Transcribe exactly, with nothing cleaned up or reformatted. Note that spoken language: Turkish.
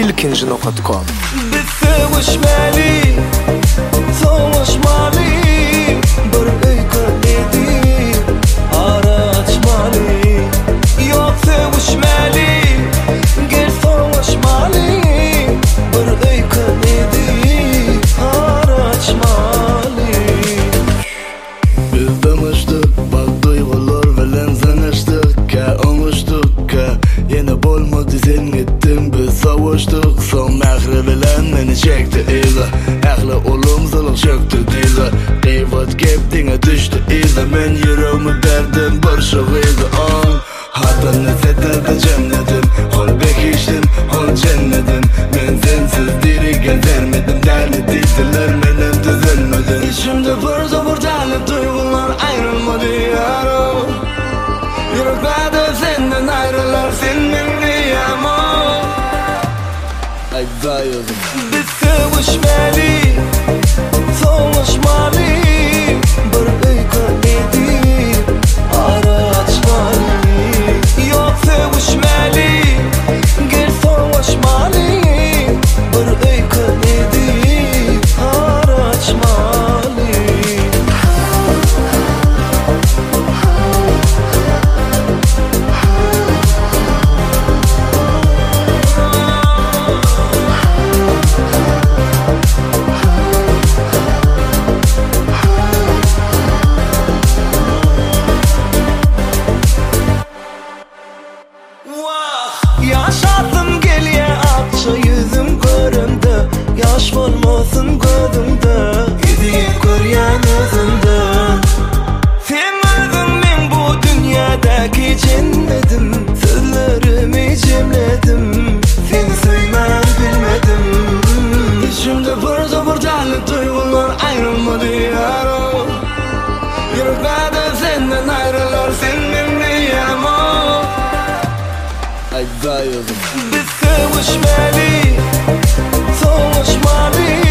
ilkinci nokta com. Biz sevişmeli, savuşmalı, bir öykü edip ara açmalı. Yok sevişmeli, gel savuşmalı, bir öykü edip ara açmalı. Biz tanıştık, bak duygular bilen sanıştık. Ka olmuştuk, ka yine bolmadı sen gittin. Biz savuştuk, son mehri bilen beni çekti izi. Ehli olumsuzluk çöktü dizi. Kıyvat keptine düştü izi. Men yüreğimi derdim bir şıgıydı an. Hatta nesetildi cennetim, hol bekiştim, hol cennetim. Men sensiz diri gezermedim, derli dizdiler benim düzelmedim. İçimde bir zabur derli duygular ayrılmadı yarım. Yüreklerde senden ayrılar, sen beni yaman. Ay dayızım. Biz sevişmeli, savuşmalı, bir öykü edip ara açmalı. Yok sevişmeli, gel savuşmalı, bir öykü edip ara açmalı. Yaşadım geliye akça yüzüm göründü. Yaş olmasın gözümde, yüzüğü göryen yüzümde. Sen özün men bu dünyadaki cennetim. Sözlerimi cemledim, seni söylemen bilmedim. İçimde bir zabur derli duygular ayrılmadı yarım. Yüreklerde senden ayrılar, sen beni yaman. Ay dayızım. Biz sevişmeli, savuşmalı,